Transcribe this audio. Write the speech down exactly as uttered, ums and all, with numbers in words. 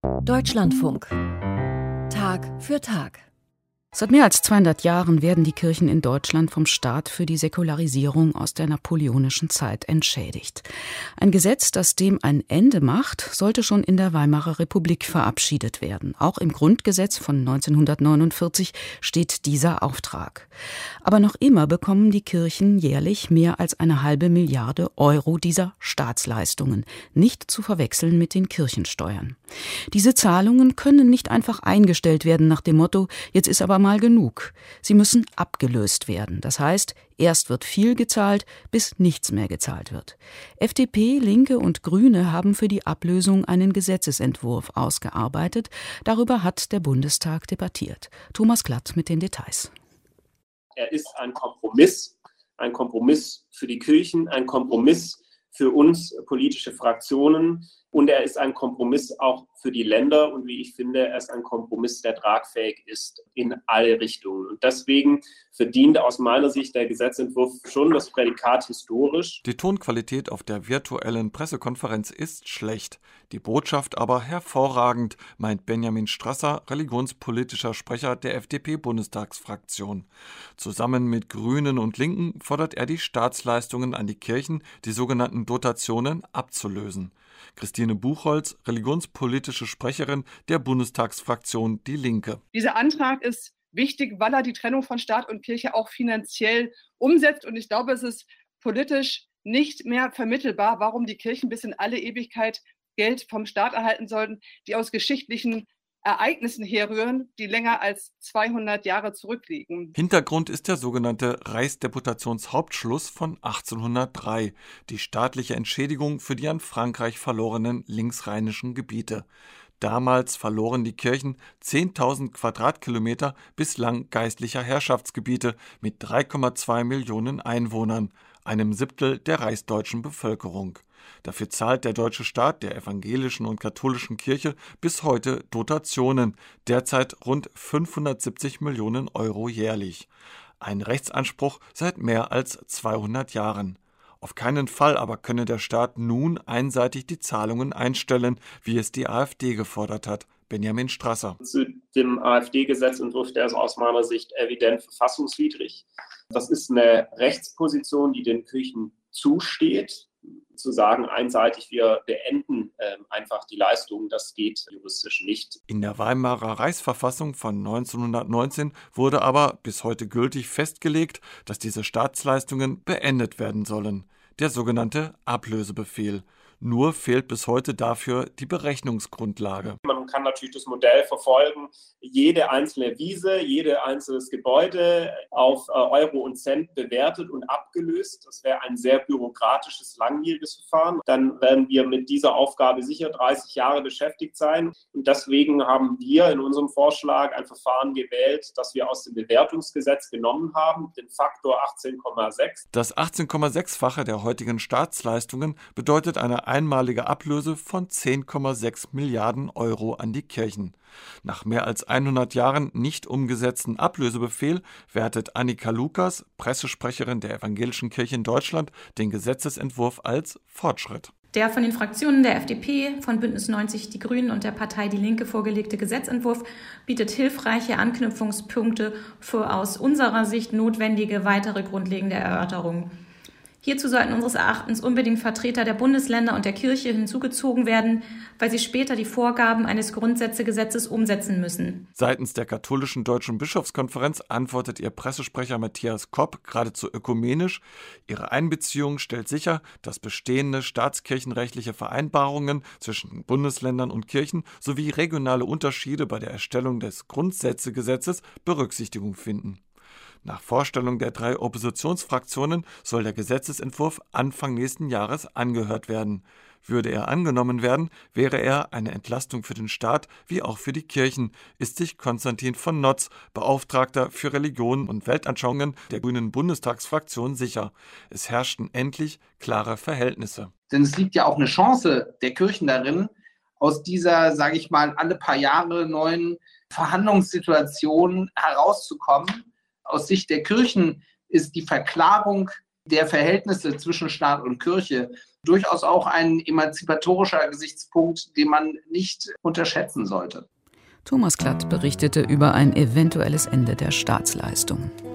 Deutschlandfunk. Tag für Tag. Seit mehr als zweihundert Jahren werden die Kirchen in Deutschland vom Staat für die Säkularisierung aus der napoleonischen Zeit entschädigt. Ein Gesetz, das dem ein Ende macht, sollte schon in der Weimarer Republik verabschiedet werden. Auch im Grundgesetz von neunzehnhundertneunundvierzig steht dieser Auftrag. Aber noch immer bekommen die Kirchen jährlich mehr als eine halbe Milliarde Euro dieser Staatsleistungen, nicht zu verwechseln mit den Kirchensteuern. Diese Zahlungen können nicht einfach eingestellt werden nach dem Motto, jetzt ist aber mal genug. Sie müssen abgelöst werden. Das heißt, erst wird viel gezahlt, bis nichts mehr gezahlt wird. F D P, Linke und Grüne haben für die Ablösung einen Gesetzesentwurf ausgearbeitet. Darüber hat der Bundestag debattiert. Thomas Klatt mit den Details. Er ist ein Kompromiss, ein Kompromiss für die Kirchen, ein Kompromiss für uns politische Fraktionen. Und er ist ein Kompromiss auch für die Länder. Und wie ich finde, er ist ein Kompromiss, der tragfähig ist in alle Richtungen. Und deswegen verdient aus meiner Sicht der Gesetzentwurf schon das Prädikat historisch. Die Tonqualität auf der virtuellen Pressekonferenz ist schlecht. Die Botschaft aber hervorragend, meint Benjamin Strasser, religionspolitischer Sprecher der F D P-Bundestagsfraktion. Zusammen mit Grünen und Linken fordert er die Staatsleistungen an die Kirchen, die sogenannten Dotationen, abzulösen. Christine Buchholz, religionspolitische Sprecherin der Bundestagsfraktion Die Linke. Dieser Antrag ist wichtig, weil er die Trennung von Staat und Kirche auch finanziell umsetzt. Und ich glaube, es ist politisch nicht mehr vermittelbar, warum die Kirchen bis in alle Ewigkeit Geld vom Staat erhalten sollten, die aus geschichtlichen Ereignissen herrühren, die länger als zweihundert Jahre zurückliegen. Hintergrund ist der sogenannte Reichsdeputationshauptschluss von achtzehnhundertdrei, die staatliche Entschädigung für die an Frankreich verlorenen linksrheinischen Gebiete. Damals verloren die Kirchen zehntausend Quadratkilometer bislang geistlicher Herrschaftsgebiete mit drei Komma zwei Millionen Einwohnern, einem Siebtel der reichsdeutschen Bevölkerung. Dafür zahlt der deutsche Staat der evangelischen und katholischen Kirche bis heute Dotationen, derzeit rund fünfhundertsiebzig Millionen Euro jährlich. Ein Rechtsanspruch seit mehr als zweihundert Jahren. Auf keinen Fall aber könne der Staat nun einseitig die Zahlungen einstellen, wie es die AfD gefordert hat. Benjamin Strasser. Zu dem AfD-Gesetzentwurf, der ist aus meiner Sicht evident verfassungswidrig. Das ist eine Rechtsposition, die den Kirchen zusteht. Zu sagen, einseitig, wir beenden äh, einfach die Leistungen, das geht juristisch nicht. In der Weimarer Reichsverfassung von neunzehnhundertneunzehn wurde aber bis heute gültig festgelegt, dass diese Staatsleistungen beendet werden sollen. Der sogenannte Ablösebefehl. Nur fehlt bis heute dafür die Berechnungsgrundlage. Man kann natürlich das Modell verfolgen, jede einzelne Wiese, jedes einzelne Gebäude auf Euro und Cent bewertet und abgelöst. Das wäre ein sehr bürokratisches, langwieriges Verfahren. Dann werden wir mit dieser Aufgabe sicher dreißig Jahre beschäftigt sein. Und deswegen haben wir in unserem Vorschlag ein Verfahren gewählt, das wir aus dem Bewertungsgesetz genommen haben, den Faktor achtzehn Komma sechs. Das achtzehn Komma sechs-fache der heutigen Staatsleistungen bedeutet eine einmalige Ablöse von zehn Komma sechs Milliarden Euro an die Kirchen. Nach mehr als hundert Jahren nicht umgesetzten Ablösebefehl wertet Annika Lukas, Pressesprecherin der Evangelischen Kirche in Deutschland, den Gesetzesentwurf als Fortschritt. Der von den Fraktionen der F D P, von Bündnis neunzig Die Grünen und der Partei Die Linke vorgelegte Gesetzentwurf bietet hilfreiche Anknüpfungspunkte für aus unserer Sicht notwendige weitere grundlegende Erörterungen. Hierzu sollten unseres Erachtens unbedingt Vertreter der Bundesländer und der Kirche hinzugezogen werden, weil sie später die Vorgaben eines Grundsätzegesetzes umsetzen müssen. Seitens der katholischen Deutschen Bischofskonferenz antwortet ihr Pressesprecher Matthias Kopp geradezu ökumenisch. Ihre Einbeziehung stellt sicher, dass bestehende staatskirchenrechtliche Vereinbarungen zwischen Bundesländern und Kirchen sowie regionale Unterschiede bei der Erstellung des Grundsätzegesetzes Berücksichtigung finden. Nach Vorstellung der drei Oppositionsfraktionen soll der Gesetzesentwurf Anfang nächsten Jahres angehört werden. Würde er angenommen werden, wäre er eine Entlastung für den Staat wie auch für die Kirchen, ist sich Konstantin von Notz, Beauftragter für Religion und Weltanschauungen der Grünen Bundestagsfraktion, sicher. Es herrschten endlich klare Verhältnisse. Denn es liegt ja auch eine Chance der Kirchen darin, aus dieser, sage ich mal, alle paar Jahre neuen Verhandlungssituation herauszukommen. Aus Sicht der Kirchen ist die Verklarung der Verhältnisse zwischen Staat und Kirche durchaus auch ein emanzipatorischer Gesichtspunkt, den man nicht unterschätzen sollte. Thomas Klatt berichtete über ein eventuelles Ende der Staatsleistung.